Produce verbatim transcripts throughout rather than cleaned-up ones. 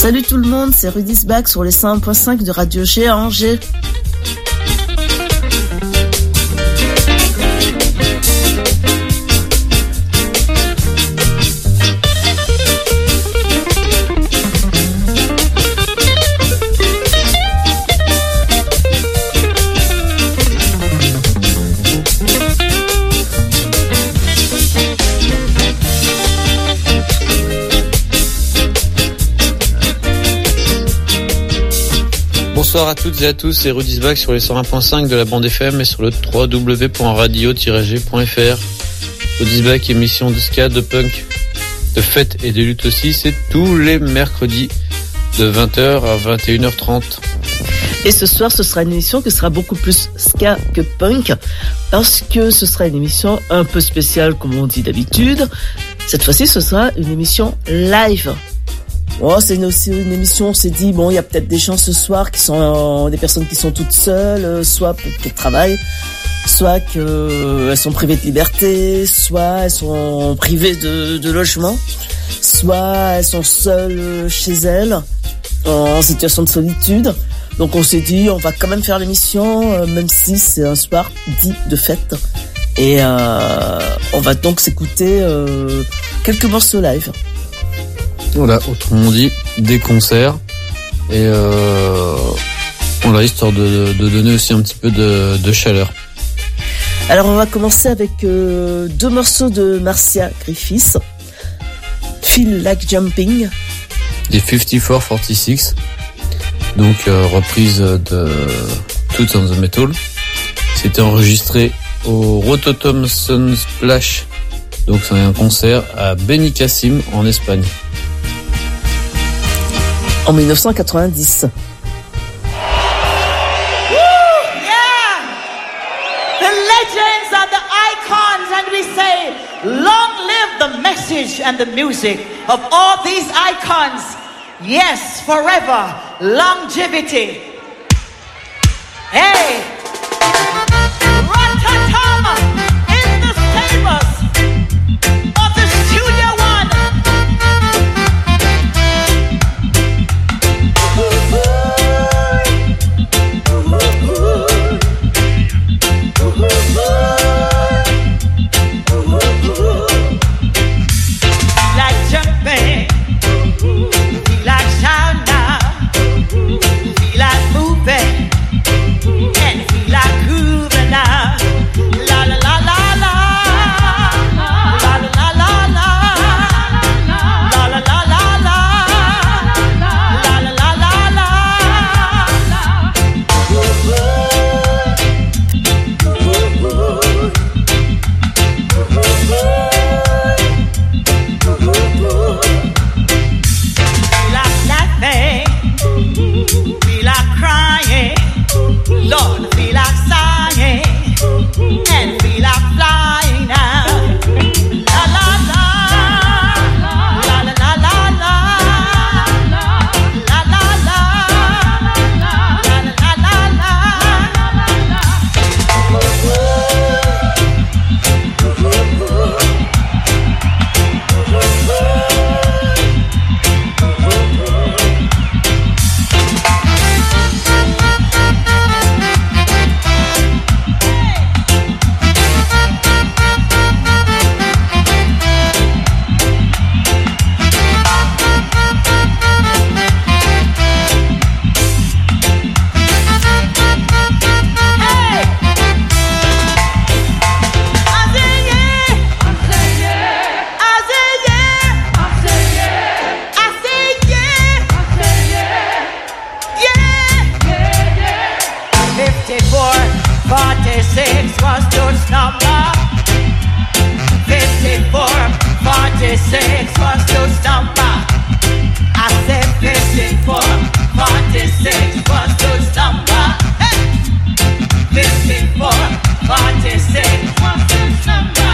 Salut tout le monde, c'est Rudy's Back sur les cent un point cinq de Radio G à Angers. Bonsoir à toutes et à tous, c'est Rudy's Back sur les cent un point cinq de la bande F M et sur le w w w point radio tiret g point f r. Rudy's Back, émission de ska, de punk, de fête et de lutte aussi, c'est tous les mercredis de vingt heures à vingt et une heures trente. Et ce soir, ce sera une émission qui sera beaucoup plus ska que punk, parce que ce sera une émission un peu spéciale, comme on dit d'habitude. Cette fois-ci, ce sera une émission live. Oh, c'est aussi une émission, on s'est dit, bon, il y a peut-être des gens ce soir qui sont, euh, des personnes qui sont toutes seules, euh, soit qu'elles travaillent, soit qu'elles euh, sont privées de liberté, soit elles sont privées de, de logement, soit elles sont seules chez elles, en situation de solitude. Donc on s'est dit, on va quand même faire l'émission, euh, même si c'est un soir dit de fête. Et euh, on va donc s'écouter euh, quelques morceaux live. Voilà, autrement dit, des concerts. Et euh, voilà, histoire de, de donner aussi un petit peu de, de chaleur. Alors on va commencer avec euh, deux morceaux de Marcia Griffiths. Feel Like Jumping. Des cinquante-quatre quarante-six. Donc euh, reprise de Toots on the Metal. C'était enregistré au Rototom Sunsplash. Donc c'est un concert à Benicassim en Espagne. En dix-neuf cent quatre-vingt-dix. Woo, yeah! The legends are the icons, and we say, long live the message and the music of all these icons. Yes, forever, longevity. Hey! Rototom in the stables of the Studio One. Like jumping, feel like shouting now, feel like moving, and feel like grooving now. La la la la la, la la la la la, la la la la la, la la la la la. Feel like laughing, feel like crying, Lord, feel like sighing, and feel like flying now. La la la, la la la la la, la la la, la la la la. fifty-four, forty-six was George's number. fifty-four, forty-six was George's number. I said fifty-four, forty-six was George's number. Hey! fifty-four, forty-six was George's number.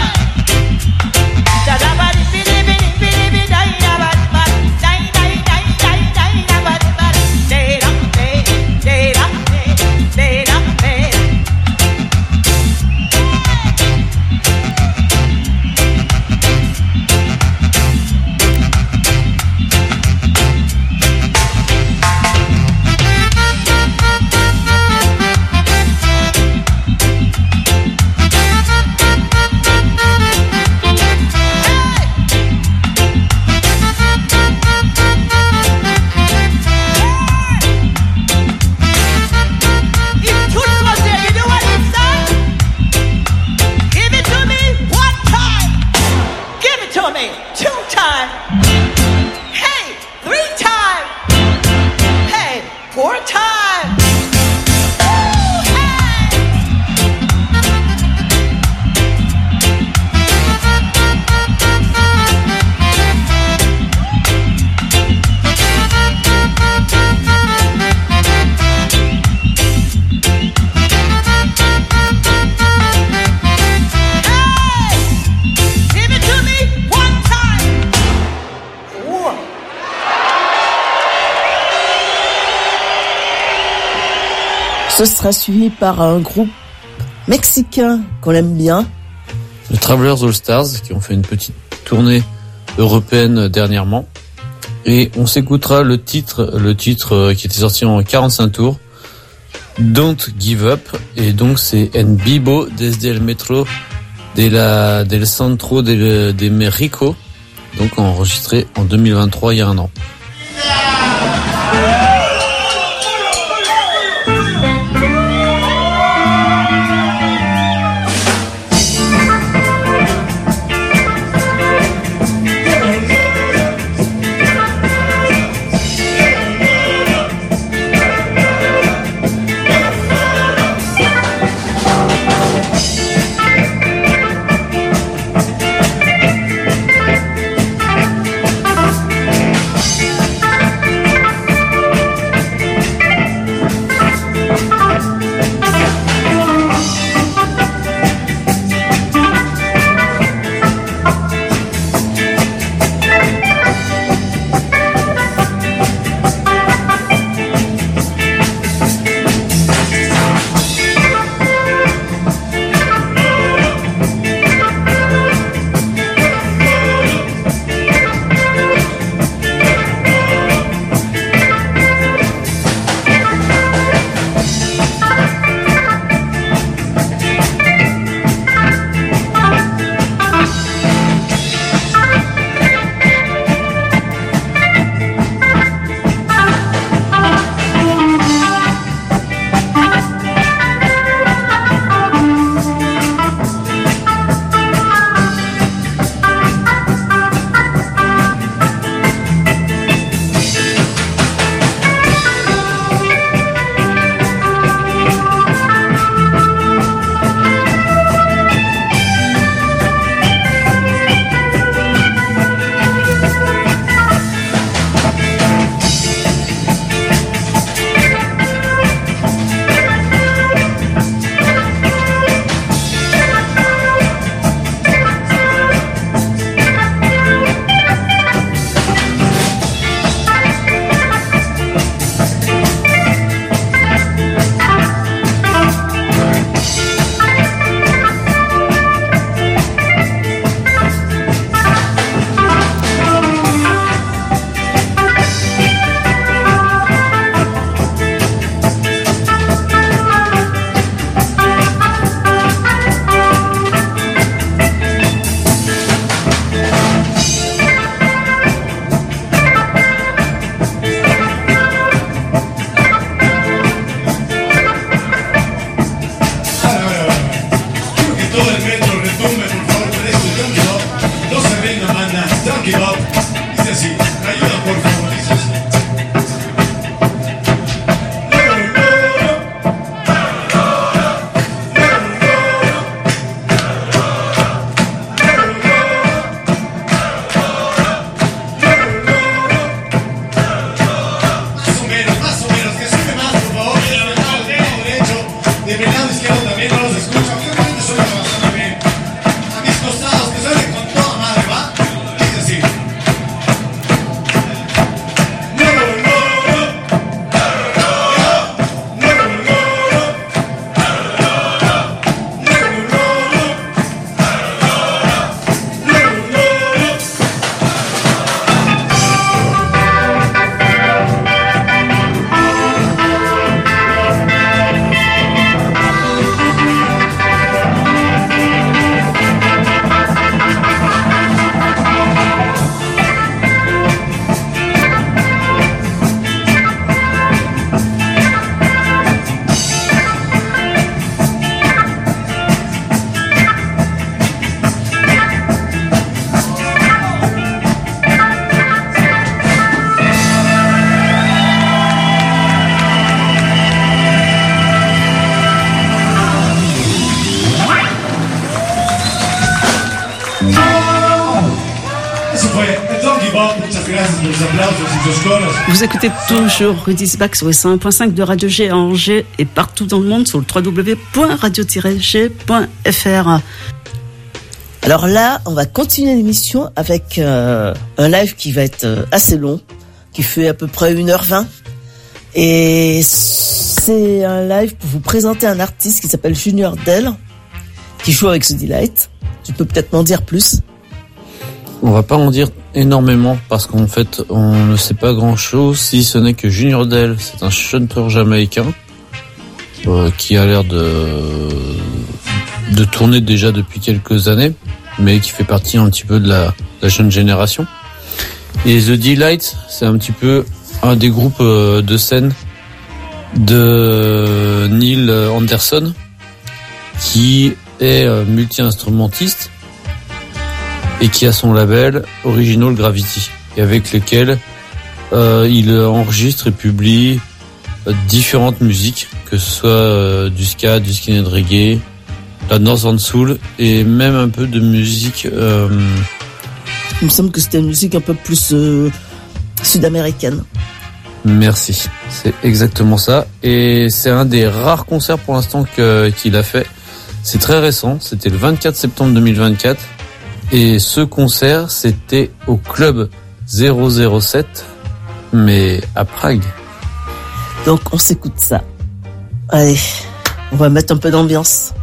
Ce sera suivi par un groupe mexicain qu'on aime bien. Les Travelers All Stars, qui ont fait une petite tournée européenne dernièrement. Et on s'écoutera le titre, le titre qui était sorti en quarante-cinq tours, Don't Give Up. Et donc c'est En Vivo desde el Metro de la, del Centro de, de México. Donc enregistré en deux mille vingt-trois, il y a un an. Vous écoutez toujours Rudy's Back sur le cent un point cinq de Radio G à Angers et partout dans le monde sur le w w w point radio tiret g point f r. Alors là, on va continuer l'émission avec euh, un live qui va être assez long, qui fait à peu près une heure vingt. Et C'est un live pour vous présenter un artiste qui s'appelle Junior Del, qui joue avec The Delight. Tu peux peut-être m'en dire plus? On va pas en dire énormément parce qu'en fait, on ne sait pas grand-chose, si ce n'est que Junior Del, c'est un chanteur jamaïcain euh, qui a l'air de de tourner déjà depuis quelques années, mais qui fait partie un petit peu de la, de la jeune génération. Et The Delight, c'est un petit peu un des groupes euh, de scène de Neil Anderson, qui est euh, multi-instrumentiste et qui a son label Original Gravity, et avec lequel euh, il enregistre et publie euh, différentes musiques, que ce soit euh, du ska, du skinhead reggae, la Northern Soul et même un peu de musique. Euh... Il me semble que c'était une musique un peu plus euh, sud-américaine. Merci, c'est exactement ça. Et c'est un des rares concerts pour l'instant que, qu'il a fait. C'est très récent, c'était le vingt-quatre septembre deux mille vingt-quatre. Et ce concert, c'était au Club zéro zéro sept, mais à Prague. Donc on s'écoute ça. Allez, on va mettre un peu d'ambiance.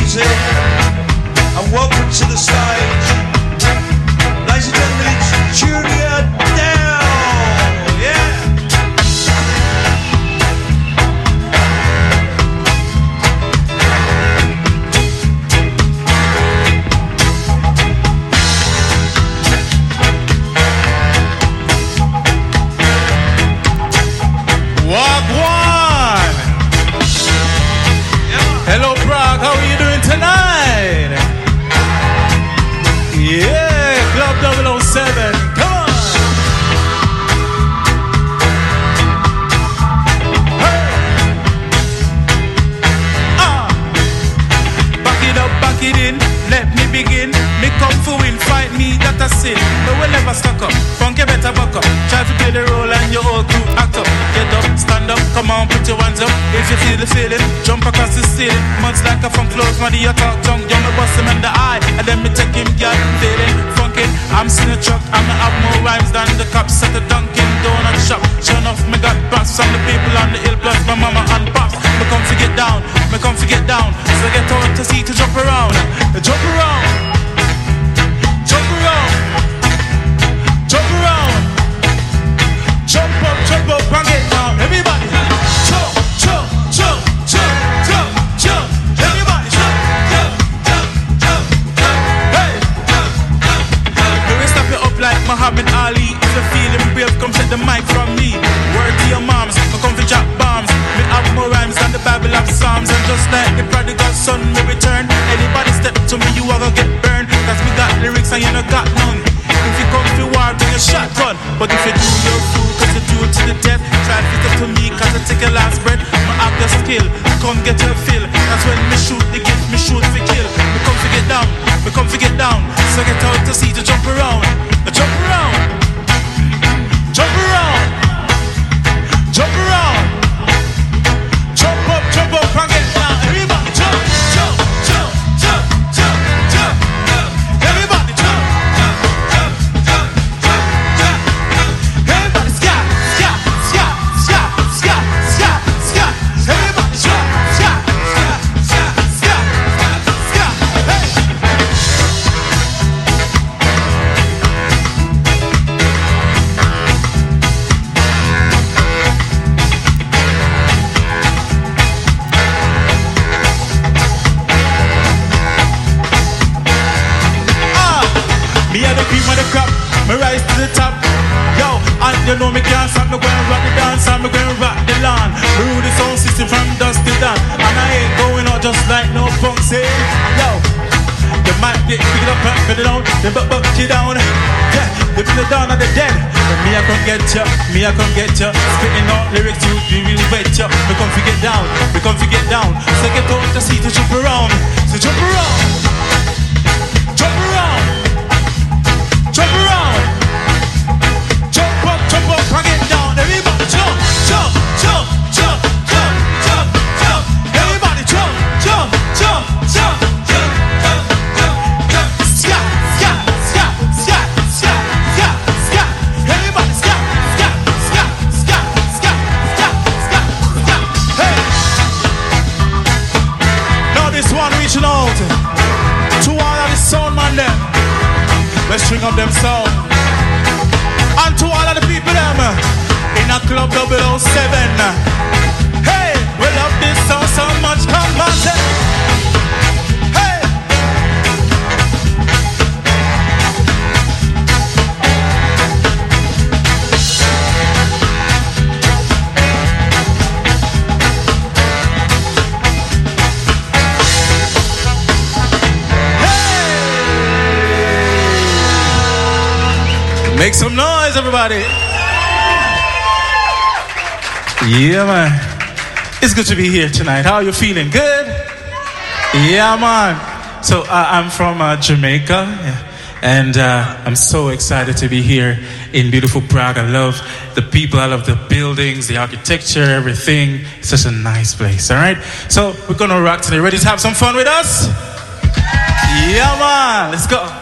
music, and welcome to the stage. Ladies and gentlemen, it's Julia Dell. Yeah. Wagwan! Hello Prague, how are you doing tonight? Yeah, Club double oh seven, come on! Hey! Ah! Back it up, back it in, let me begin. Me come for win, fight me, that a sin. No will never stuck up, funky better buck up. Try to play the role and your whole crew act up. Get up, stand up, come on, put your hands up. If you feel the feeling, jump across the ceiling. Months like a funk close, money you talk tongue. You me bust him in the eye, and then me take him, girl, feeling funky. I'm seeing a truck, I'ma have more rhymes than the cops at the Dunkin' Donut shop. Sure enough, me got boss on the people on the hill, plus my mama and pops. Me come to get down, me come to get down. So get out to see to jump around, jump around. Jump around, jump around, jump up, jump up and get down. Everybody, jump, jump, jump, jump, jump, jump. Everybody, jump, jump, jump, jump, jump. Hey, jump, jump, jump. We will stop you up like Muhammad Ali. If you're feeling brave, come take the mic from me. Word to your moms, I come to drop bombs. Me have more rhymes than the Bible of Psalms. And just like the prodigal son, me return. Anybody step to me, you are gonna get burned. Cause me got lyrics and you no got none. If you come to war, bring a shotgun. But if you do your fool, cause you do it to the death. Try to fit up to me, cause I take your last breath. Me have the skill, come get your fill. That's when me shoot the gift, me shoot for kill. Me come to get down, me come to get down. So get out to see to jump around. Jump around, jump around, jump around. Jump up, jump up and get down. Everybody jump, jump, jump, jump, jump, jump, jump. Everybody jump, jump, jump, jump, jump, jump. Everybody scat, scat, scat, scat, scat, scat, scat. Everybody jump, scat, scat, scat, scat, scat, hey. Me and the cream of the crop, me rise to the top. Yo, and you know me can't stop. Me gonna rock the dance and me gonna rock the lawn. Me rule the sound system from dusk till dawn. And I ain't going out just like no punk say. Yo, you might get picked up and put it down, then buck buck you down. Yeah, they put it down at the dead. But me I come get ya, me I come get ya. Spitting out lyrics to be real wet ya. Me come to get down, me come to get down. So get out to see to jump around. So jump around, jump around. Jump around, jump up, jump up, and get down. Everybody jump, jump, jump, jump, jump, jump, jump. Everybody jump, jump, jump, jump, jump, jump, jump, jump. Scat, scat, scat, scat, scat, scat, scat. Everybody scat, scat, scat, scat, scat, scat, scat, scat. Hey. Now this one reaching out to all of the sound man there. Let's string up them sound. And to all of the people them in a Club double oh seven. Hey, we love this song so much. Come on, say. Hey. Make some noise, everybody. Yeah, man. It's good to be here tonight. How are you feeling? Good? Yeah, man. So uh, I'm from uh, Jamaica, and uh, I'm so excited to be here in beautiful Prague. I love the people. I love the buildings, the architecture, everything. It's such a nice place, all right? So we're going to rock today. Ready to have some fun with us? Yeah, man. Let's go.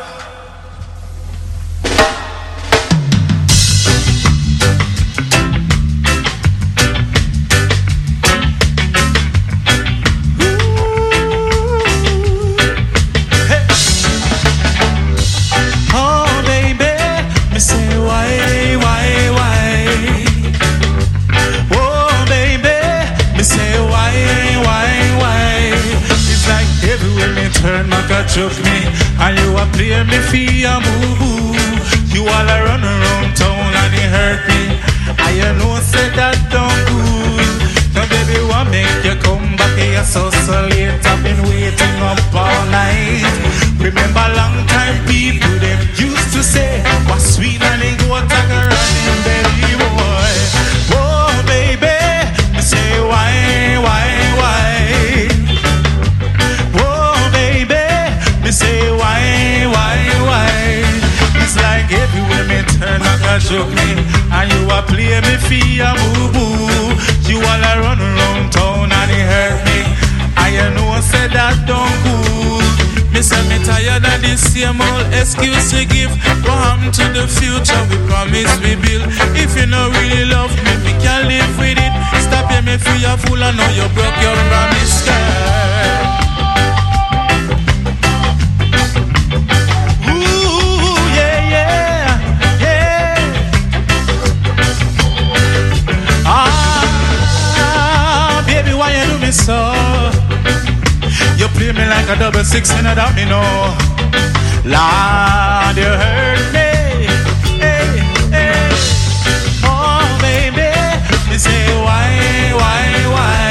joke me, and you a play me for your boo. You all a run around town and it hurt me. I you know say that don't good. Now baby, what make you come back here so so late? I've been waiting up all night. Remember long time people them used to say, what sweet and they go take a running baby boy. Oh baby, me say why, why, why? Oh baby, me say why, why, why? It's like everywhere me turn back a joke me, and you a play me for your boo boo. You all a run around town and it hurt me. I know I said that don't cool. Me say me tired of this same old excuse we give. What happened to the future we promise we build? If you don't really love me, we can't live with it. Stop me for your fool, I know you broke your promise, girl. So you play me like a double six in a domino. Lord, you hurt me. Hey, hey. Oh baby, me say why, why, why?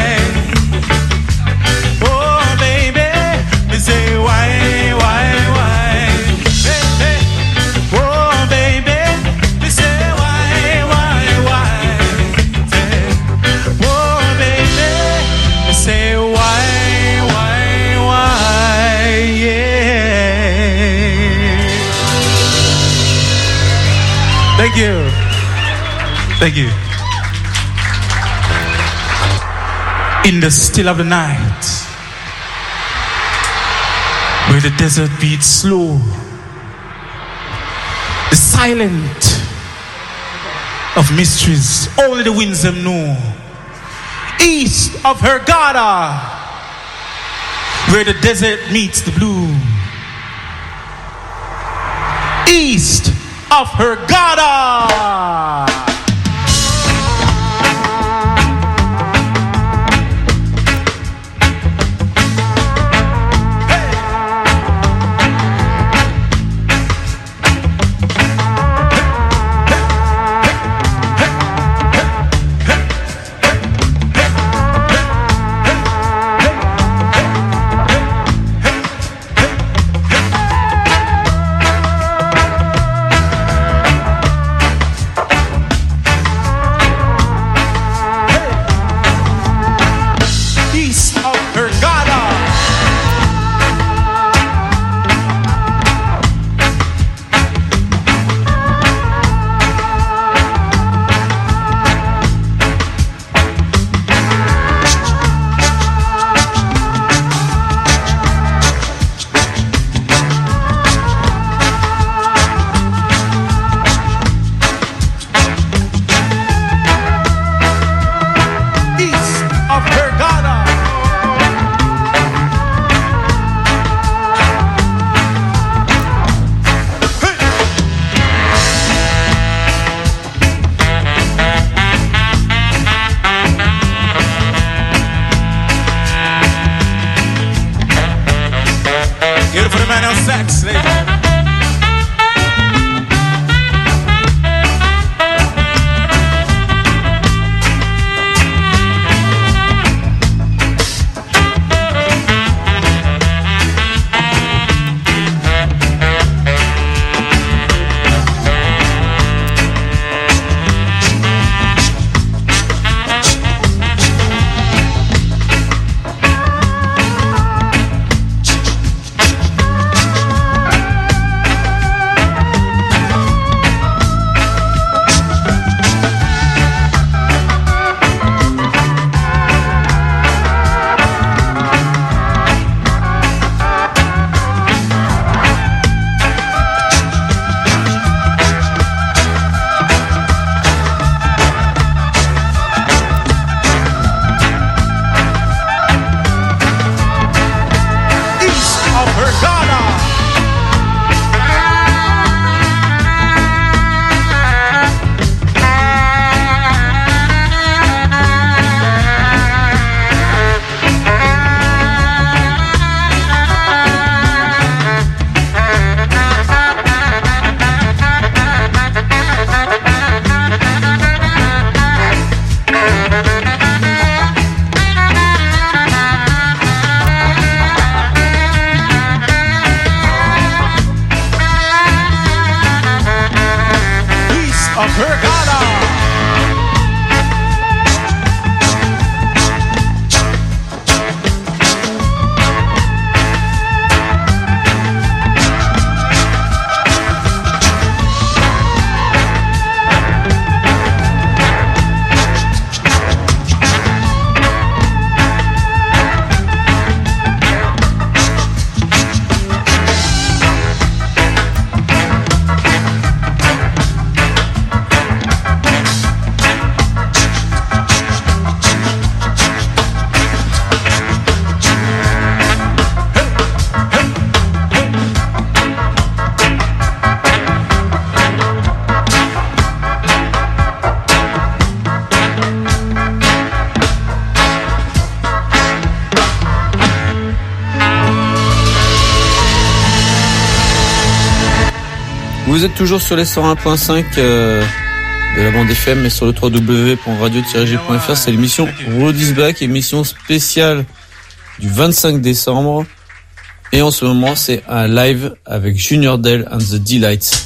Oh baby, me say why, why, why? Hey, hey. Oh baby, me say why, why, why? Hey. Oh baby, say why, why, why, yeah. Thank you. Thank you. In the still of the night, where the desert beats slow, the silent of mysteries, only the winds them know. East of Hurghada, where the desert meets the blue. East of Hurghada. Vous êtes toujours sur les cent un point cinq euh, de la bande F M et sur le w w w point radio tiret g point f r. C'est l'émission Road is Back, émission spéciale du vingt-cinq décembre. Et en ce moment, c'est un live avec Junior Dell and the Delights.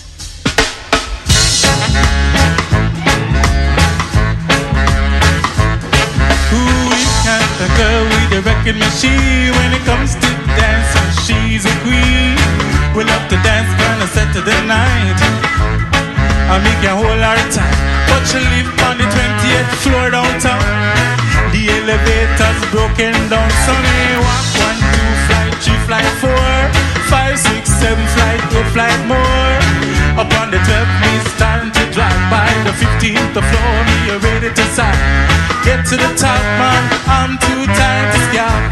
Record machine when it comes to dancing, she's a queen. We love to dance on a Saturday night. I make a whole lot of time, but she live on the twentieth floor downtown. The elevator's broken down, so me walk one, two, flight, three, flight, four, five, six, seven, flight, eight, flight more. Up on the twelfth, me starting to drive by the fifteenth floor. Me you ready to start. Get to the top, man, I'm too tired to scalp.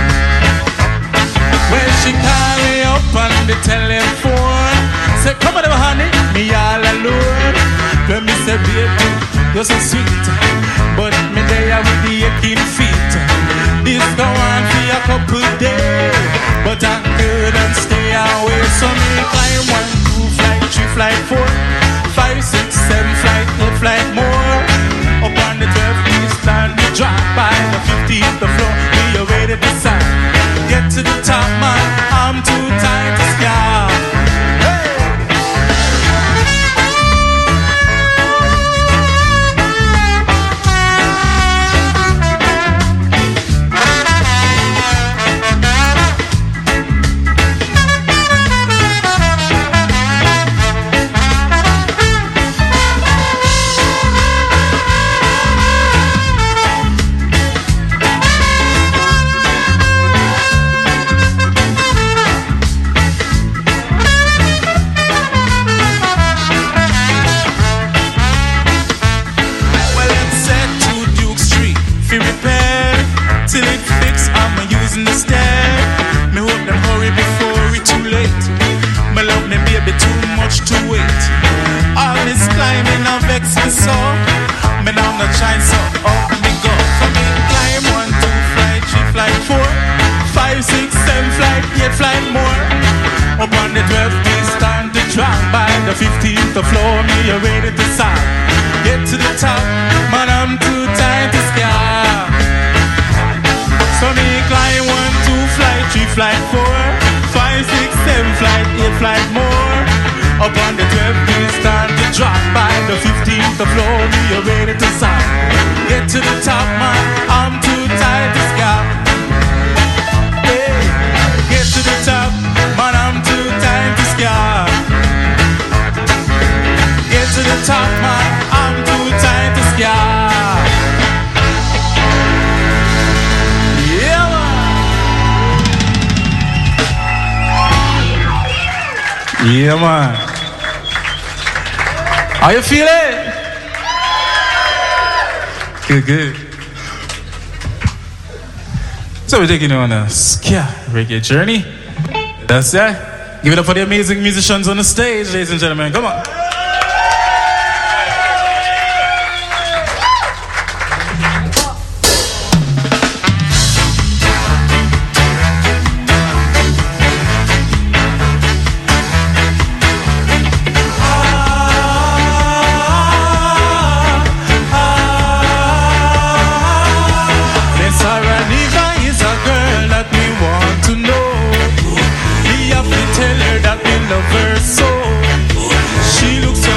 When she call me up on the telephone, say, come on, honey, me all alone. When me say, baby, you're so sweet, but me there with the aching feet. This go on for a couple days, but I couldn't stay away. So me climb one, two, flight, three, flight, four, five, six, seven, flight, eight, flight more. Up on the twelfth, we stand, we drop by the fifteenth floor. We are ready to sign. Get to the top, man, I'm too tired to scout. Hey! So, me now no shine so up me go. So me climb one, two, flight, three, flight, four, five, six, seven, flight, eight, flight more. Up on the twelfth, we stand to drop by the fifteenth floor. Me you ready to start. Get to the top, man, I'm too tired to scare. So me climb one, two, flight, three, flight, four, five, six, seven, flight, eight, flight more. Up on the twelfth, we stand to drop by the fifteenth floor. Me you ready to start. Get to the top, man, I'm too tired to scare. Hey, get to the top, man, I'm too tired to scare. Get to the top, man, I'm too tired to scare. Yeah, man. Yeah, man. How you feeling? Good, good. So we're taking you on a ska reggae journey. That's that. Give it up for the amazing musicians on the stage, ladies and gentlemen. Come on. Love her so. She looks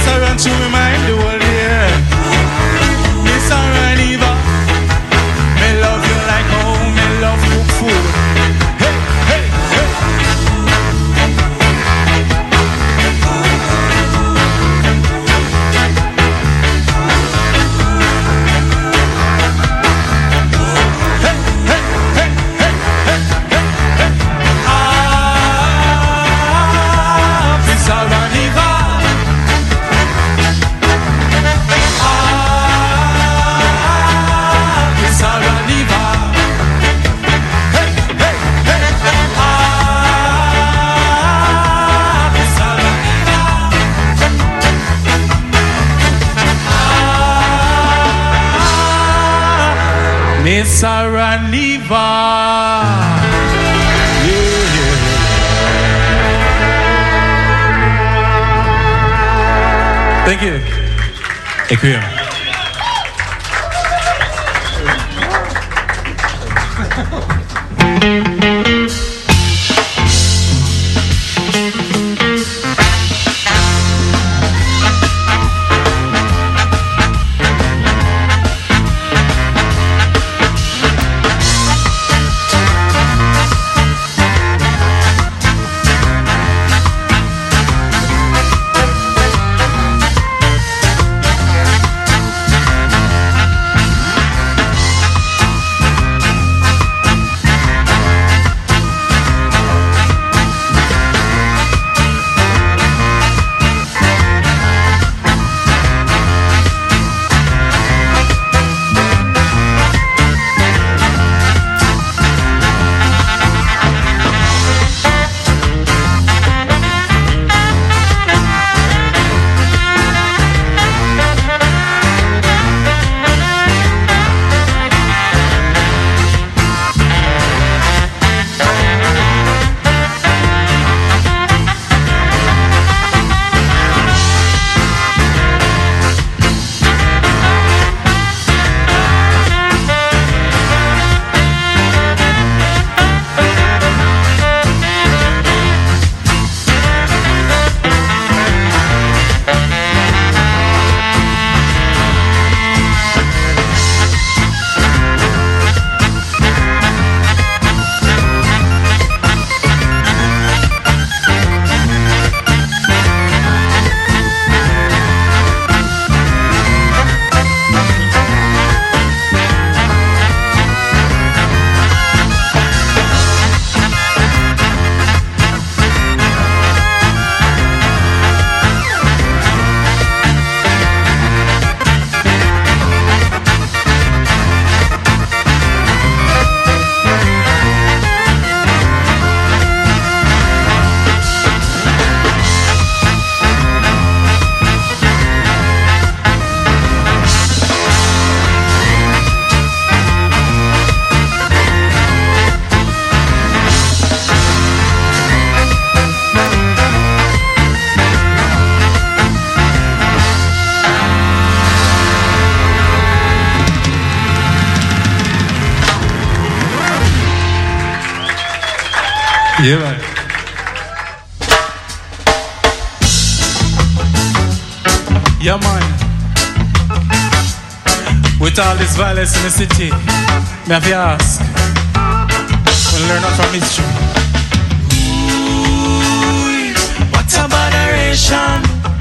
Miss I run through my mind the whole year. Miss I run Eva. Me love you like home, me love cook food. Hey, hey, hey. Miss Araniva. Yeah. Thank you. Thank you. Yeah, man. Yeah, man. With all this violence in the city, me have to ask. We'll learn out from history. Ooh, what a moderation.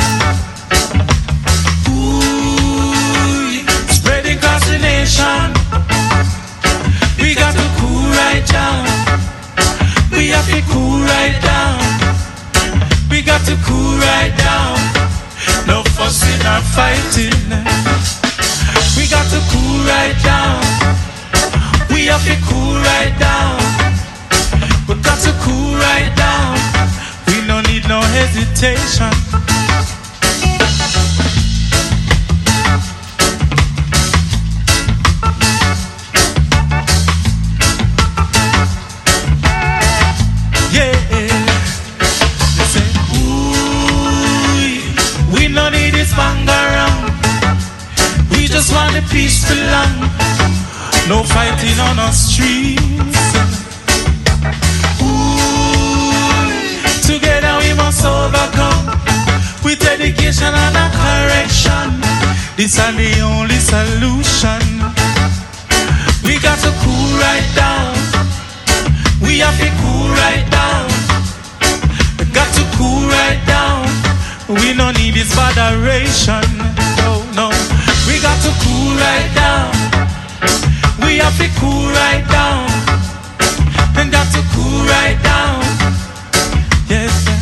Ooh, spreading across the nation. We got to cool right down. We have to cool right down. We got to cool right down. No fussing or fighting. We got to cool right down. We have to cool right down. We got to cool right down. We don't need no hesitation. The peaceful land, no fighting on our streets. Ooh, together we must overcome with dedication and a correction. This is the only solution. We got to cool right down. We have to cool right down. We got to cool right down. We don't need this moderation. No, no. We got to cool right down. We have to cool right down. And got to cool right down. Yes, sir.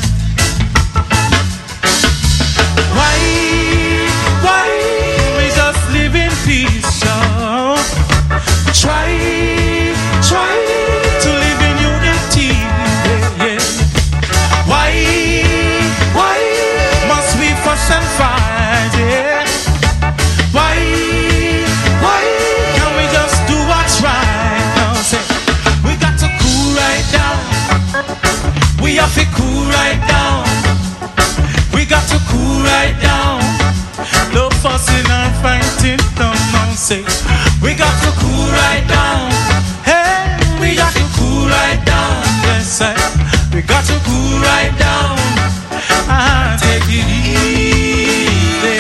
Why, why we just live in peace, y'all? Try, try to live in unity, yeah, yeah. Why, why must we fuss and fight, yeah? Why, why can't we just do what's right? Now say, we got to cool right down. We have to cool right down. We got to cool right down. No fussing and fighting, no, no, say. We got to cool right down. Hey, we got to cool right down. Yes, sir. We got to cool right down. Ah, take it easy.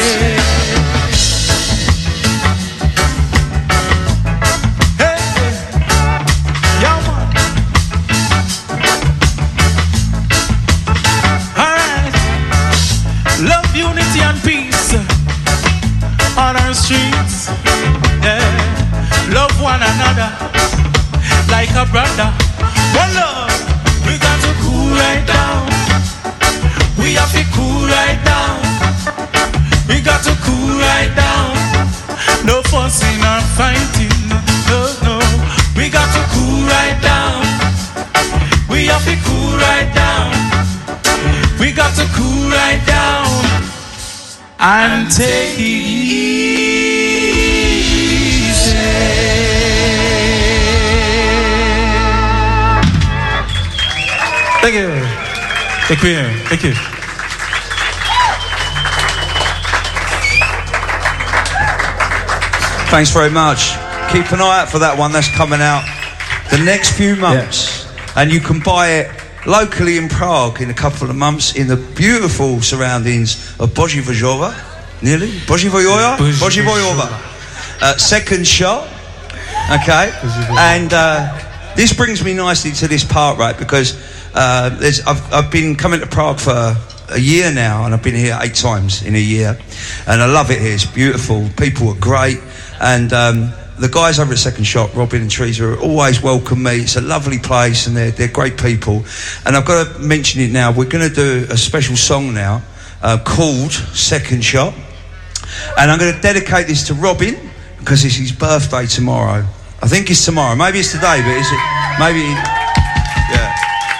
Hey, yeah, man. All right. Love, unity, and peace on our streets. Yeah. Love one another like a brother. One love. We got to cool right down. We have to cool right down. We got to cool right down. No fussing or fighting. No, no. We got to cool right down. We have to cool right down. We got to cool right down and take it easy. Thank you. Thank you. Thank you. Thanks very much. Keep an eye out for that one. That's coming out the next few months. Yeah. And you can buy it locally in Prague in a couple of months in the beautiful surroundings of Boživojova. Nearly? Boživojova? Boživojova. Uh, second shot. Okay. And uh, this brings me nicely to this part, right? Because uh, there's, I've, I've been coming to Prague for a year now, and I've been here eight times in a year. And I love it here. It's beautiful. People are great. And um, the guys over at Second Shot, Robin and Teresa, always welcome me. It's a lovely place, and they're, they're great people. And I've got to mention it now. We're going to do a special song now uh, called Second Shot. And I'm going to dedicate this to Robin, because it's his birthday tomorrow. I think it's tomorrow. Maybe it's today, but is it? Maybe... Yeah.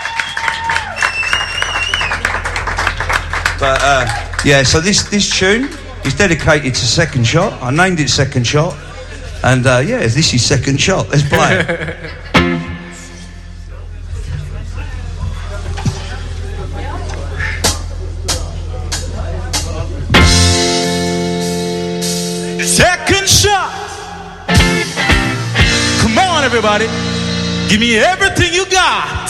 But, uh, yeah, so this, this tune is dedicated to Second Shot. I named it Second Shot. And, uh, yeah, this is Second Shot. Let's play it. Second shot. Come on, everybody. Give me everything you got.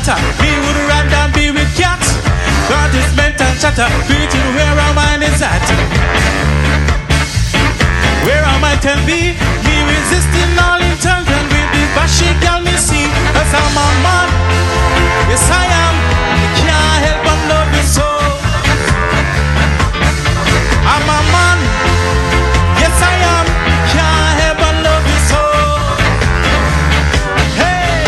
matter. Me would rather be with cats. God is mental chatter, beating where our mind is at. Where our mind can be, me resisting all intention with the bashy girl me see. Cause I'm a man, yes I am. I can't help but love you so. I'm a man, yes I am. Can't help but love you so. Hey.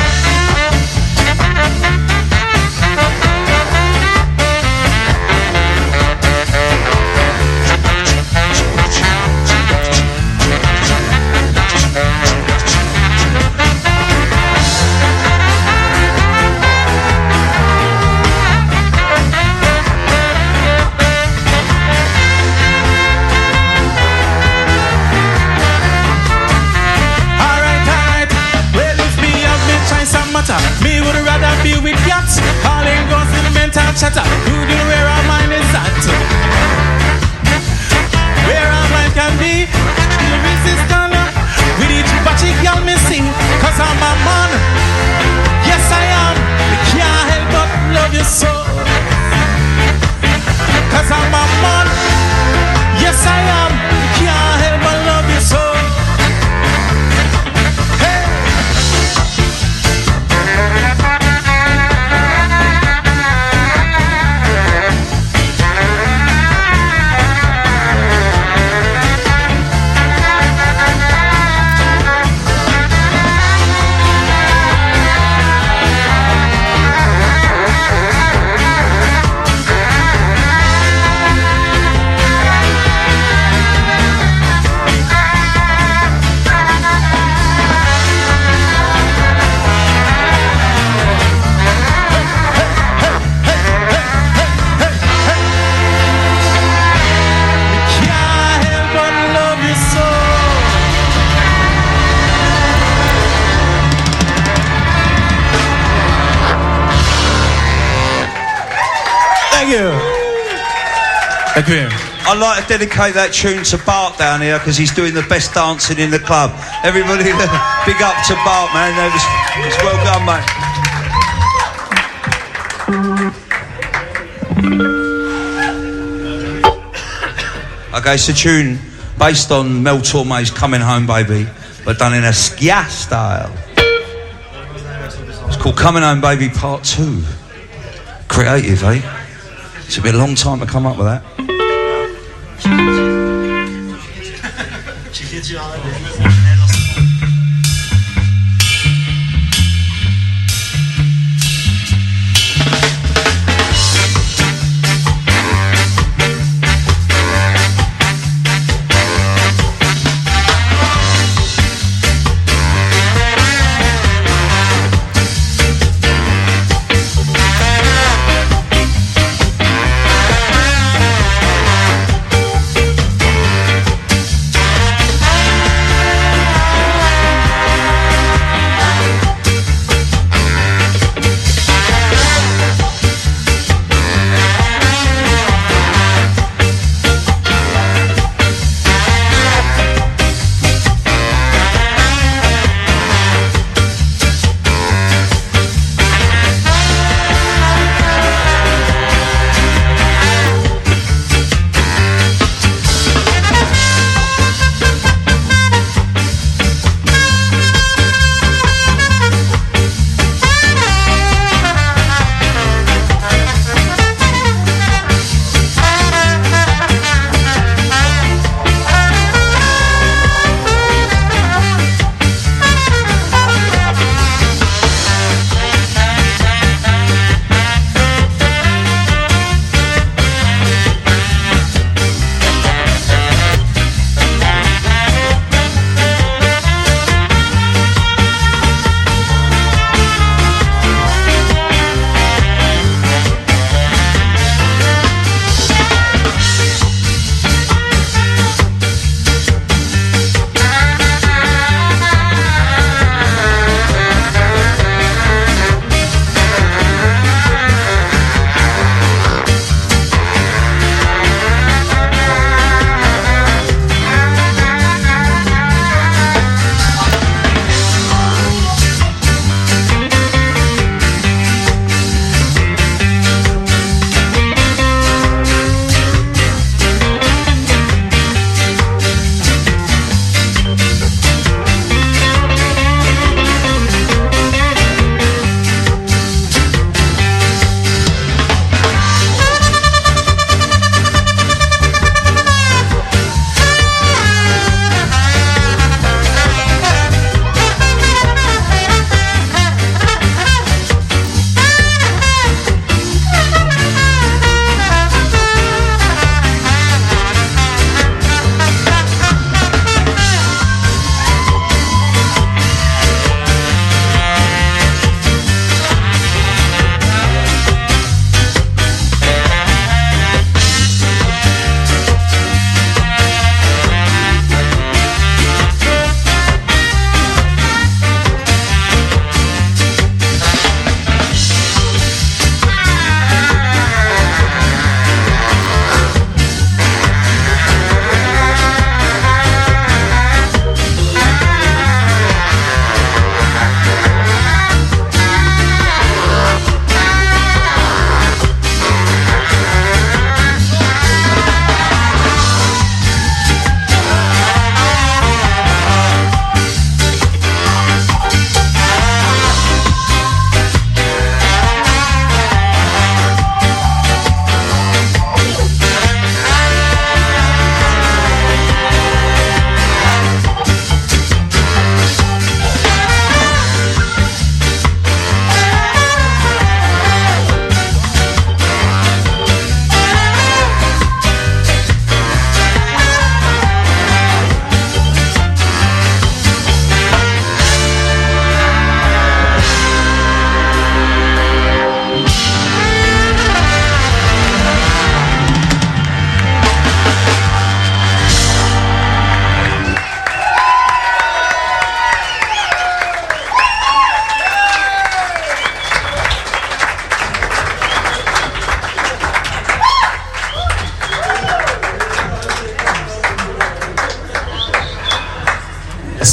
Me would rather be with yachts, calling girls in mental chatter. You do where our mind is at. Where our mind can be, the resistance with each batchy girl me see. Cause I'm a man, yes I am. I can't help but love you so. Cause I'm a man, yes I am. I can't help but love you so. I'd like to dedicate that tune to Bart down here because he's doing the best dancing in the club. Everybody, big up to Bart, man. That was, it's well done, mate. Okay, it's a tune based on Mel Torme's Coming Home Baby, but done in a ska style. It's called Coming Home Baby Part two. Creative, eh? It's been a long time to come up with that. Hey!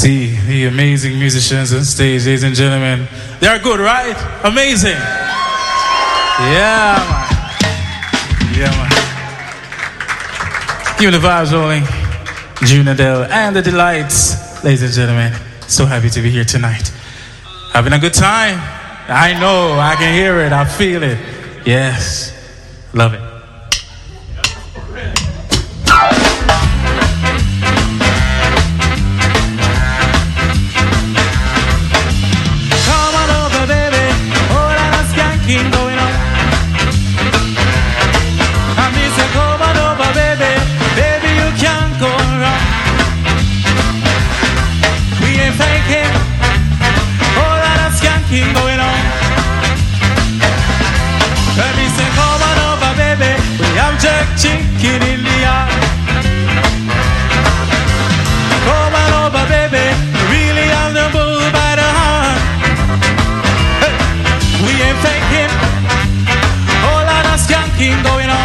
see the amazing musicians on stage, ladies and gentlemen. They are good, right? Amazing. Yeah, man. Yeah, man. Give me the vibes rolling. June Adele and the Delights, ladies and gentlemen. So happy to be here tonight. Having a good time. I know, I can hear it, I feel it. Yes, love it. Come on over, baby. All that skanking going on. I mean, say, come on over, baby. Baby, you can't go wrong. We ain't faking. All that skanking going on. Let me say, come on over, baby. We have jerk chicken in the yard. Come on over, baby. Really have the bull by the hand. Hey. We ain't faking. All of the skanking going on.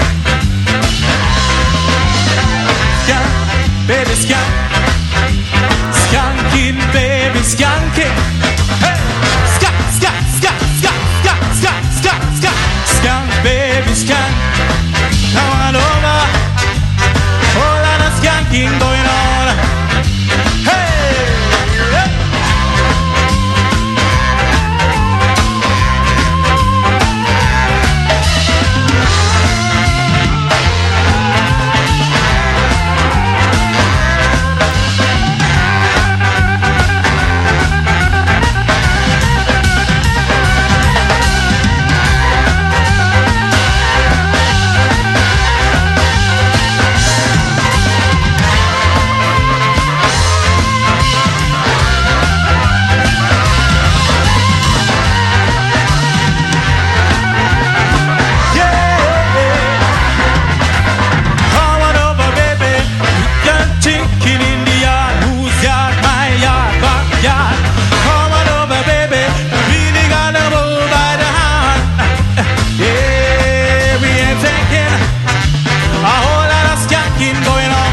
Skank, baby, skank. Skanking, baby, skanking. Hey. Skank, skank, skank, skank, skank, skank, skank, skank. Skank, baby, skank. Come on over. All of the skanking going on. Hey, hey. Come on over, baby. We got chicken in the yard. Whose yard? My yard, backyard. Come on over, baby. Really gotta move by the hand. Yeah, we ain't taking a whole lot of skanking going on.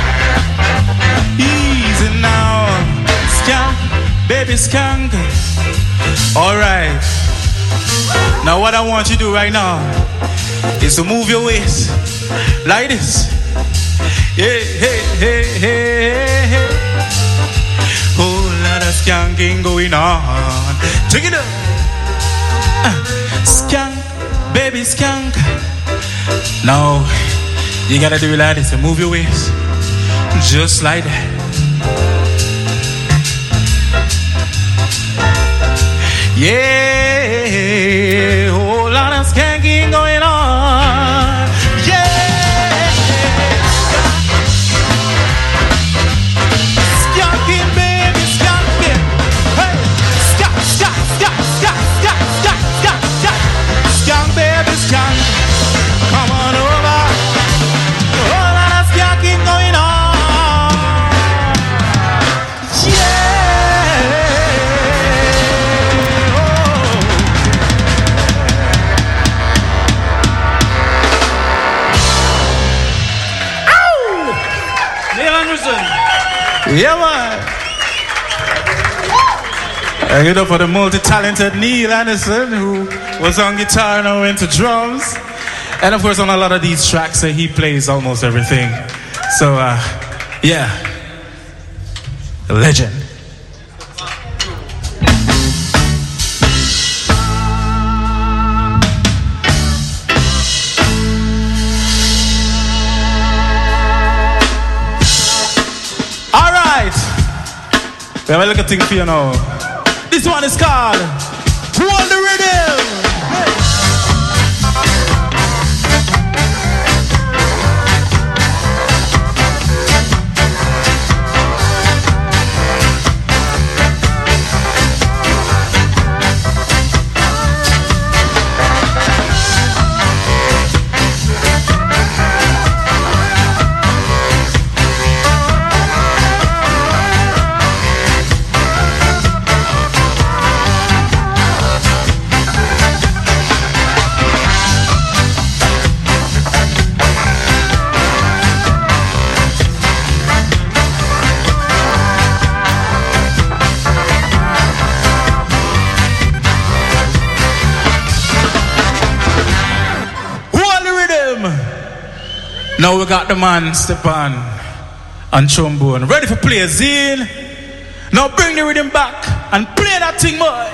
Easy now, skank, baby, skank. All right. Now what I want you to do right now is to move your waist like this. Hey, hey, hey, hey, hey. Whole lot of skanking going on. Take it up. Uh, skank, baby, skank. Now you gotta do it like this and move your waist just like that. Yeah, whole lot of skanking going on. Yeah, skanking, baby, skanking. Hey, skank, skank, skank, skank, skank, skank, skank, skank. Skank, baby, skank. Come on over. Whole lot of skanking going on. Yeah, man. I get up for the multi-talented Neil Anderson, who was on guitar now into drums. And of course on a lot of these tracks uh, he plays almost everything. So, uh, yeah. A legend. We have a little thing for you now. This one is called Hold the Rhythm. Now we got the man Stepan and trombone ready for play Zine. Now bring the rhythm back and play that thing, boy.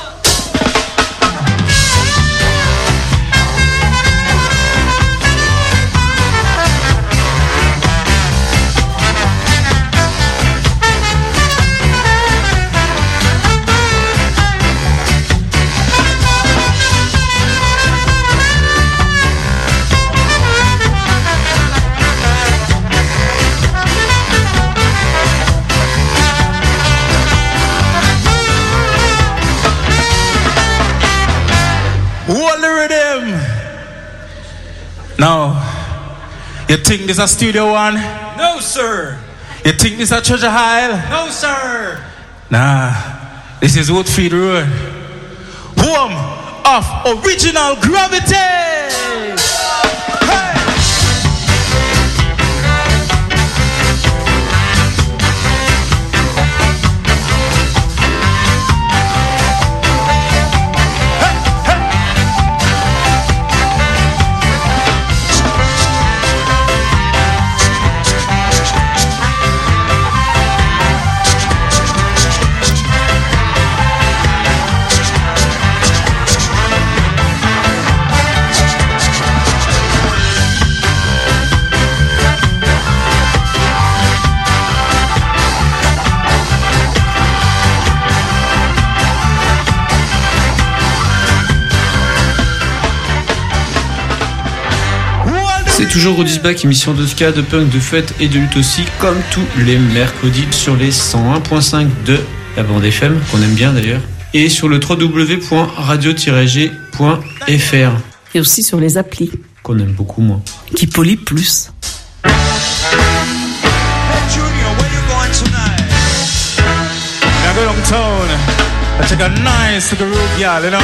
Hold the rhythm. Now, you think this a Studio One? No, sir. You think this a Treasure Isle? No, sir. Nah, this is Woodfield Road, home of original gravity. Hey. C'est toujours Rodisback, émission de ska, de punk, de fête et de lutte aussi, comme tous les mercredis sur les cent un point cinq de la bande F M, qu'on aime bien d'ailleurs, et sur le w w w point radio tiret g point f r. Et aussi sur les applis. Qu'on aime beaucoup moins. Qui pollient plus. Hey Junior, where you going tonight? I go downtown. I take a nice little road, girl, you know.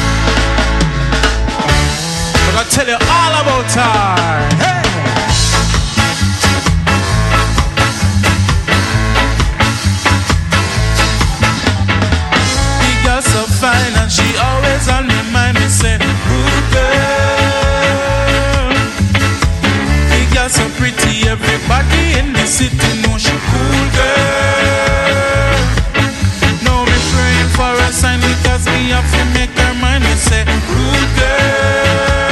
I'm gonna tell you all about her. Hey! The girl's so fine and she always on my mind. Me say, good girl. The girl's so pretty, everybody in the city know she cool girl. Now me praying for a sign because me have to make her mind. Me say, good girl.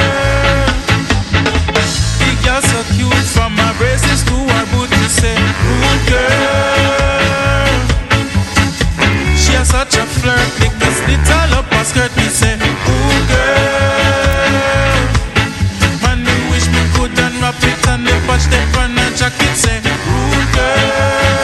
So cute from my braces to her boot, me say, good girl. She has such a flirt, lick the slit all up her skirt, me say, good girl. Man, me wish me could unwrap it and the patch them on her jacket, say, good girl.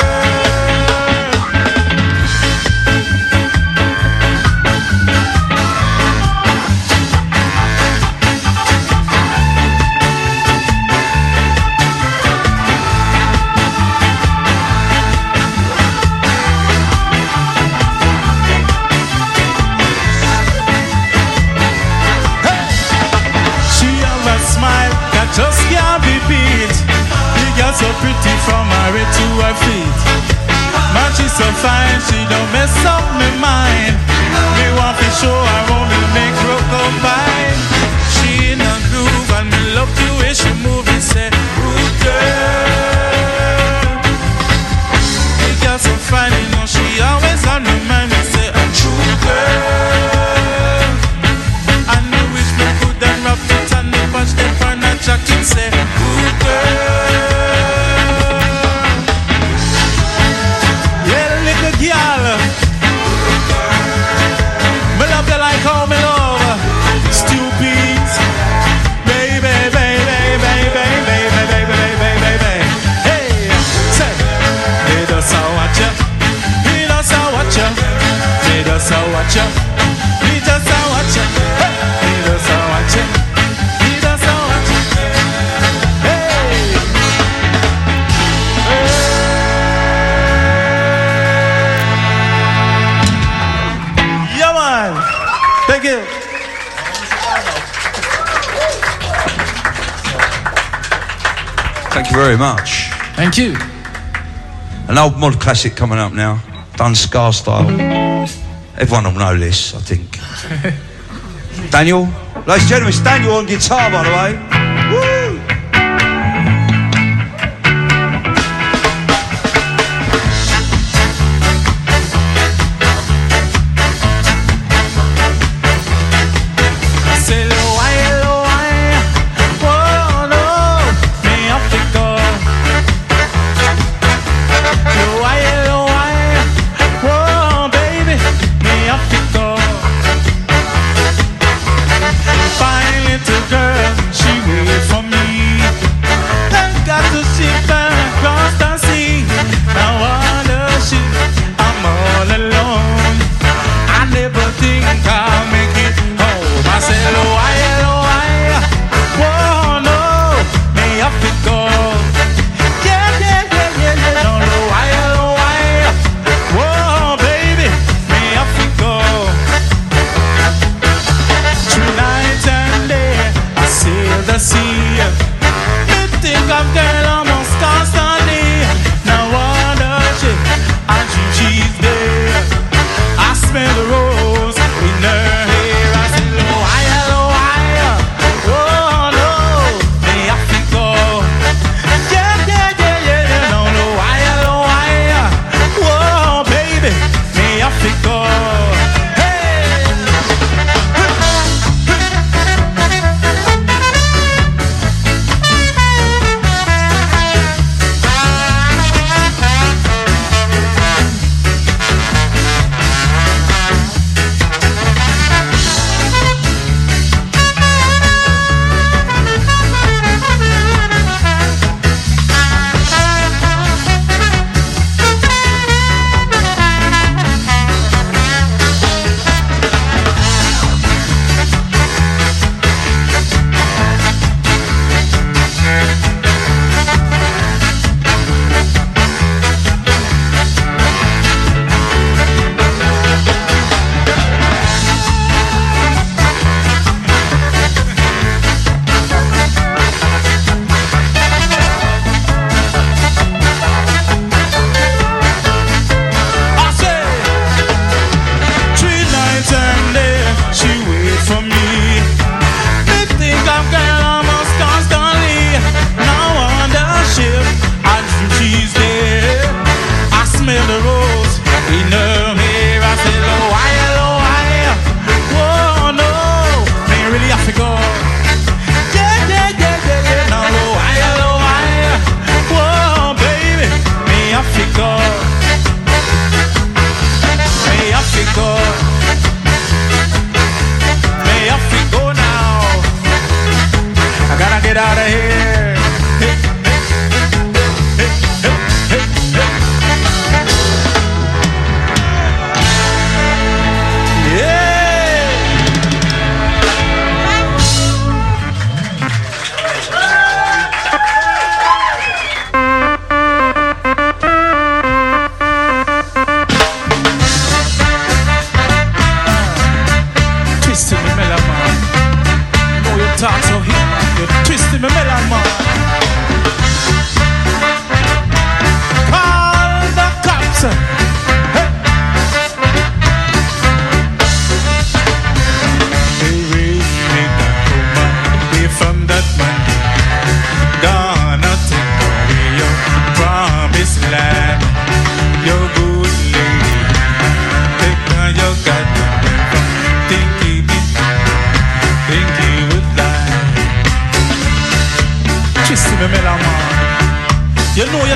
Just can't be beat. The girl so pretty from her head to her feet. Man, she's so fine, she don't mess up my mind. Me want to show her how me make rock combine. She in a groove and me love the way she move. Me say, good girl. The girl so fine, you know she always on my mind. Me say, a true girl. And I wish me could unwrap it and the punch them on her jacket. Say, good girl. Yeah, little girl. Me love you like how me love stupid. Baby, baby, baby, baby, baby, baby, baby, baby. Hey, say, he does so watch ya. He does so watch ya. He does so watch ya. He does so watch ya. Hey, he does so watch ya. He does so watch ya. Thank you. Thank you very much. Thank you. An old mod classic coming up now, done Scar style. Everyone will know this, I think. Daniel, ladies and gentlemen, it's Daniel on guitar, by the way. Woo!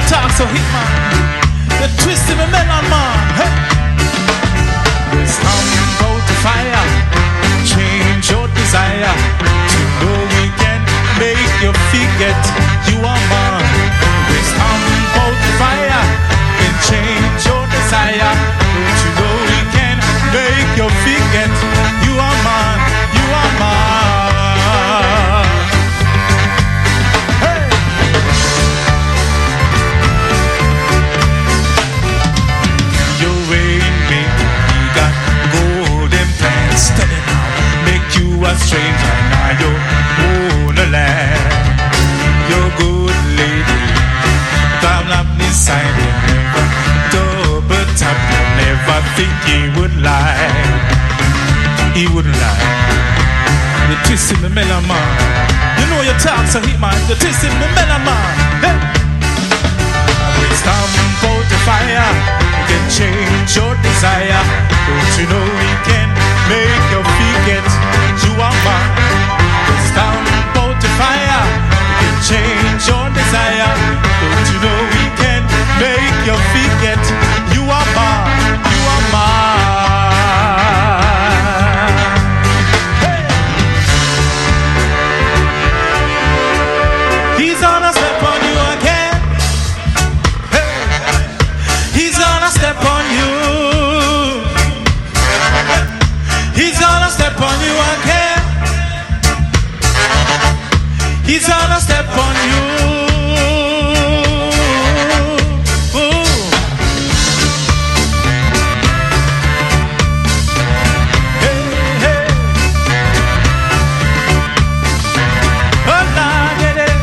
talk so hit man. You're twisting the melon man. Hey. Wisdom out the fire. Change your desire. To know we can make you forget you are man. Wisdom out the fire. And change your desire. To know we can make you forget you are man. You are man. Hey. You ain't me. You got golden plans. Steady now. Make you a stranger. Now you own the land. You're good lady. Time up inside you. Never double tap. You never think he would lie. He wouldn't lie. You're twisting the melon man. You know your talks are hit man. You're twisting the melon man. Hey. We stamp out the fire. We can change your desire. Don't you know we can make you forget you are mine. We stamp out the fire. We can change your desire. Don't you know we can make you forget you are mine. You are mine. He's gonna step on you again. Hey. He's gonna step on you. He's gonna step on you again. He's gonna step on you. Ooh. Hey, hey. Oh, Lord, yeah, yeah.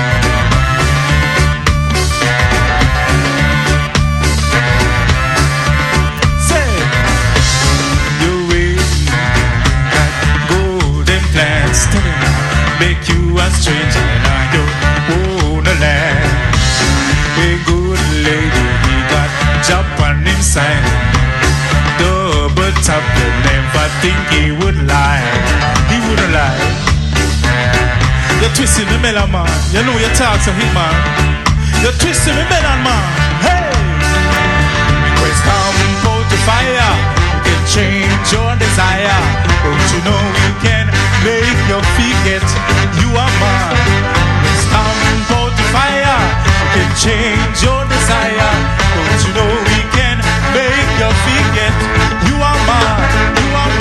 Say, you wait, got golden plans to make you a stranger now you own the land. A good lady, he got Japan inside. Double tap, you never think he would lie. He wouldn't lie. You're twisting the melon man. You know your talks are hit man. You're twisting the melon man. Hey! Request come out the fire. You can change your desire. Don't you know you can make you forget you are mine. Stamp out the fire. You can change your desire. Don't you know we can make you forget you are mine. You are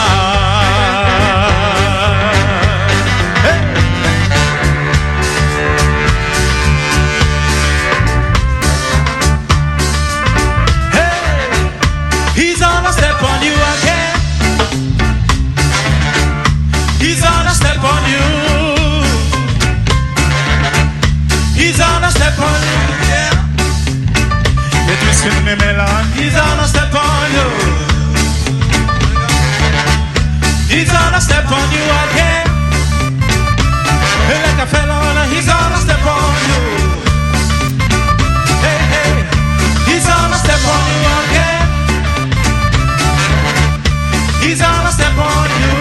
mine. Hey. Hey. He's gonna step on you again. He's gonna step on you. He's gonna step on you, yeah. You're twisting me melon. He's gonna step on you. He's gonna step on you again. Hey, like a fella, he's gonna step on you. Hey, hey, he's gonna step on you again. He's gonna step on you.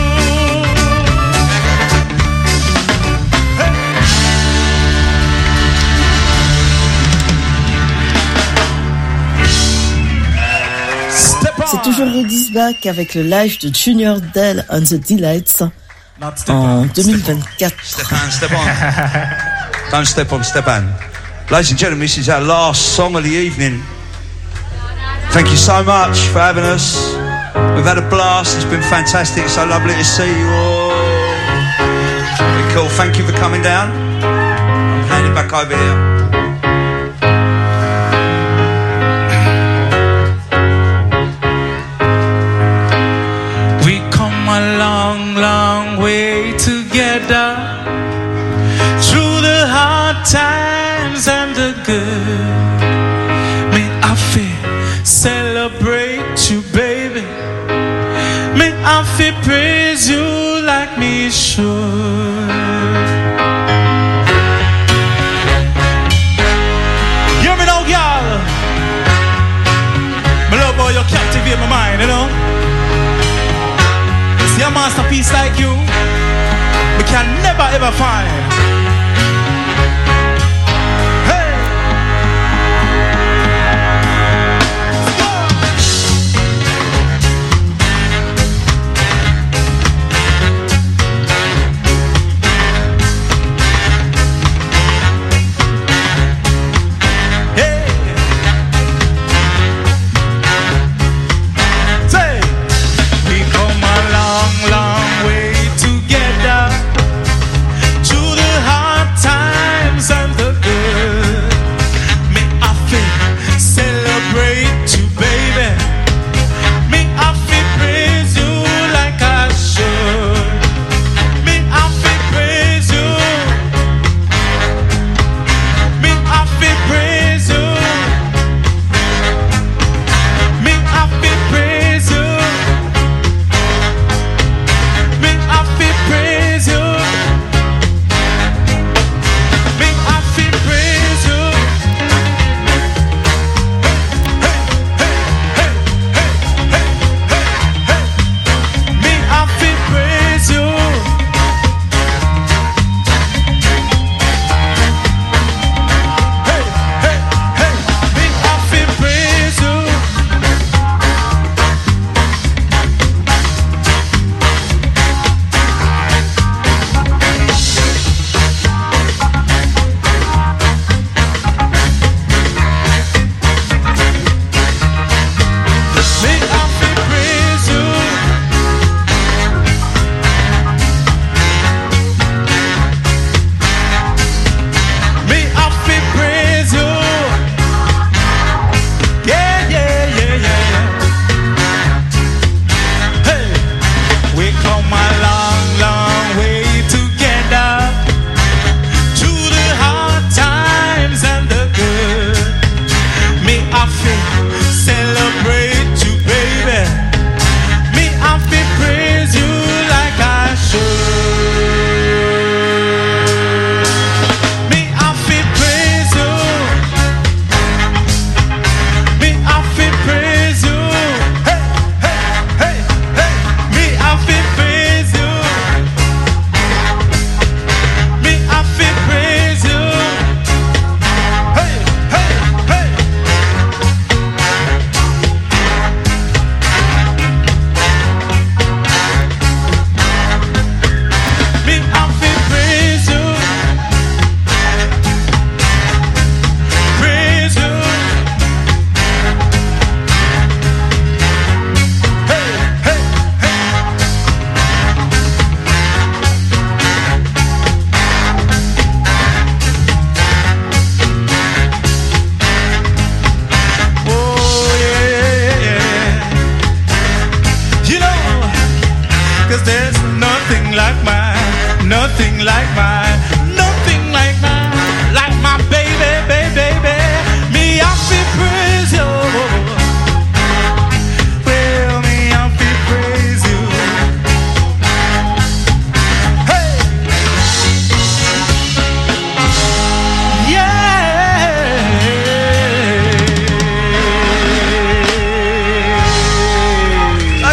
C'est toujours Redis Back avec le live de Junior Dell and the Delights en deux mille vingt-quatre. Stepan, Stepan. Don't step on Stepan. Ladies and gentlemen, this is our last song of the evening. Thank you so much for having us. We've had a blast. It's been fantastic. It's so lovely to see you all. Very cool. Thank you for coming down. I'm handing back over here. A long, long way together through the hard times and the good. May I feel celebrate you, baby. May I feel praise you like me should. Hear me now, y'all. My love, boy, you captivate my mind, you know. See a masterpiece like you, we can never ever find. Hey,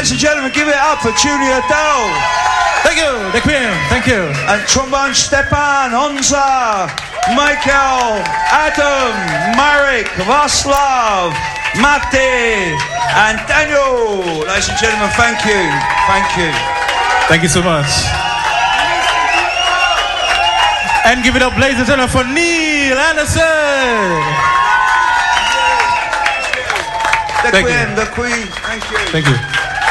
Ladies and gentlemen, give it up for Julia Dell. Thank you, the Queen. Thank you. And trombone Stepan, Honza, Michael, Adam, Marek, Vaslav, Mate, and Daniel. Ladies and gentlemen, thank you. Thank you. Thank you so much. And give it up, ladies and gentlemen, for Neil Anderson. The Thank Queen, you. the Queen. Thank you. Thank you.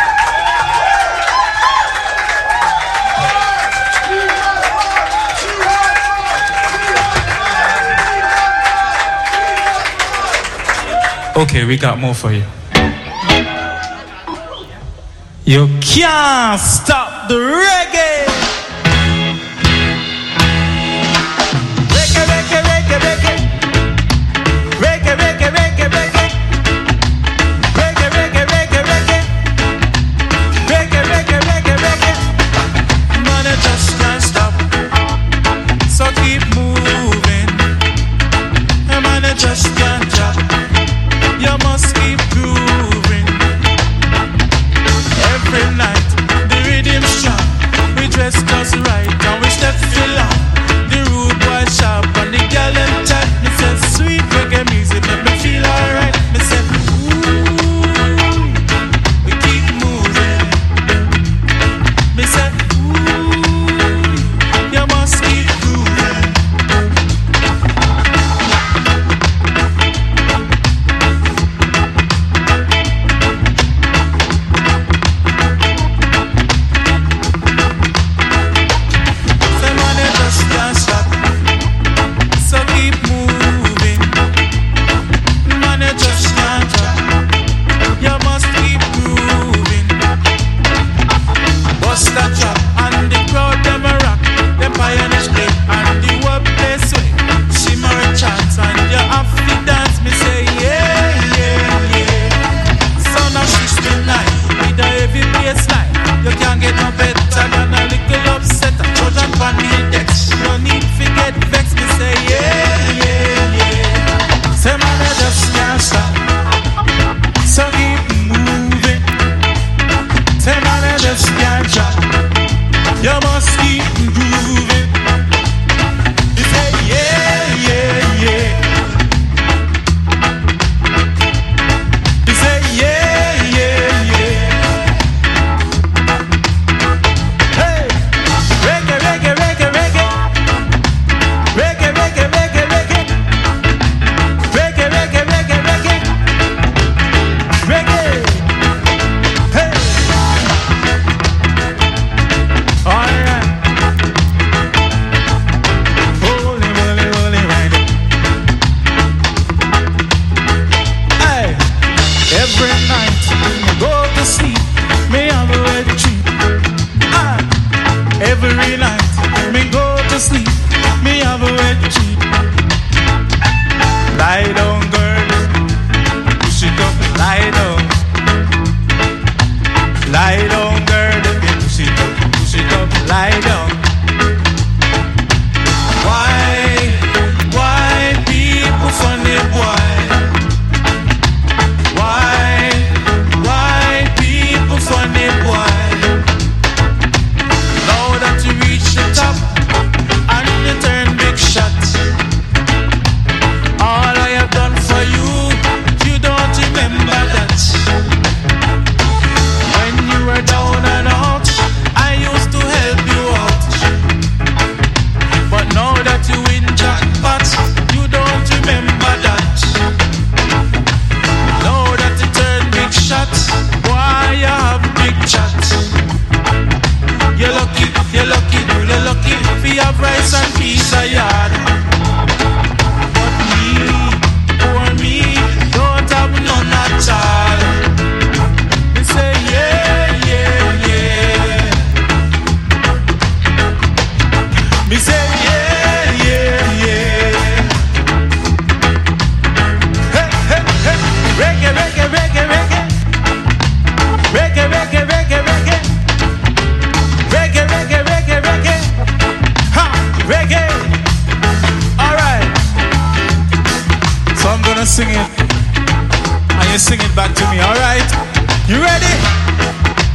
Okay, we got more for you. You can't stop the reggae. Reggae, reggae, reggae, reggae. Reggae, reggae, reggae, reggae. Reggae, reggae, reggae, reggae. Reggae, reggae, reggae, reggae. Man, it just can't stop. So keep moving. Man, it just can't stop. You must keep grooving. Every night the rhythm strong. We dress just right and we step feel on. The rude boy sharp and the girl them tight. Me say sweet reggae music make me feel alright. Me say ooh, we keep moving. Me say ooh, you must keep grooving. Sing it, and you sing it back to me, alright? You ready?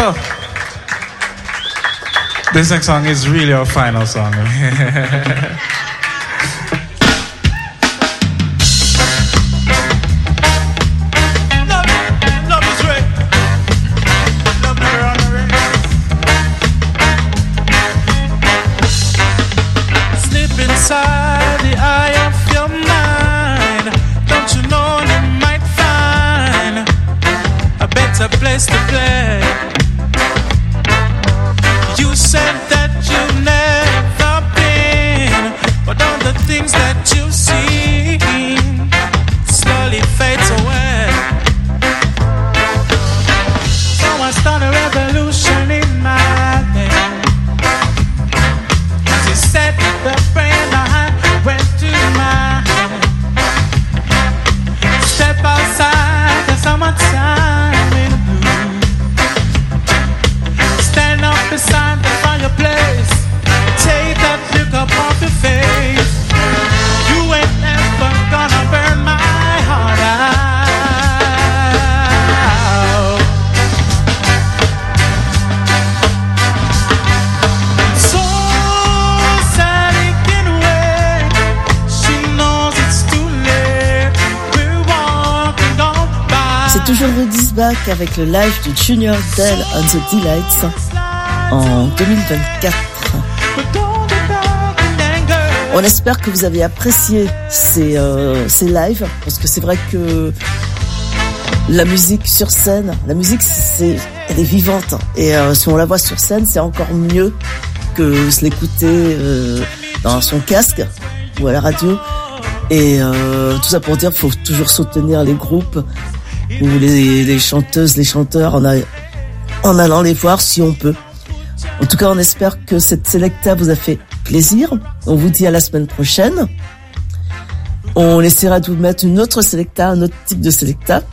So, this next song is really our final song. Inside the eye of your mind, don't you know you might find a better place to play? You said that you've never been, but all the things that you've seen slowly fades away. So I start a revolution in my head. As you said the brain went to my head. Step outside the summertime in blue. Stand up beside the fireplace. Take that look up off your face. You ain't never gonna burn my heart out. So sad it can wait. C'est toujours Rudy's Back avec le live de Junior Del and the Delights en deux mille vingt-quatre. On espère que vous avez apprécié ces, euh, ces lives, parce que c'est vrai que la musique sur scène, la musique c'est, elle est vivante, et euh, si on la voit sur scène, c'est encore mieux que se l'écouter euh, dans son casque ou à la radio. Et euh, tout ça pour dire, faut toujours soutenir les groupes ou les, les chanteuses, les chanteurs en, a, en allant les voir si on peut. En tout cas, on espère que cette Selecta vous a fait plaisir. On vous dit à la semaine prochaine. On essaiera de vous mettre une autre Selecta, un autre type de Selecta.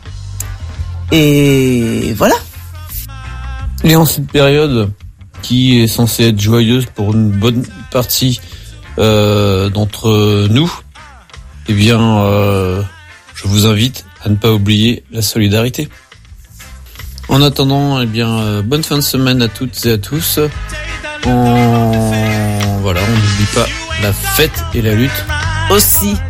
Et voilà. Et en cette période qui est censée être joyeuse pour une bonne partie euh, d'entre nous, eh bien, euh, je vous invite à ne pas oublier la solidarité. En attendant, eh bien, euh, bonne fin de semaine à toutes et à tous. On... Voilà, on n'oublie pas la fête et la lutte. Aussi.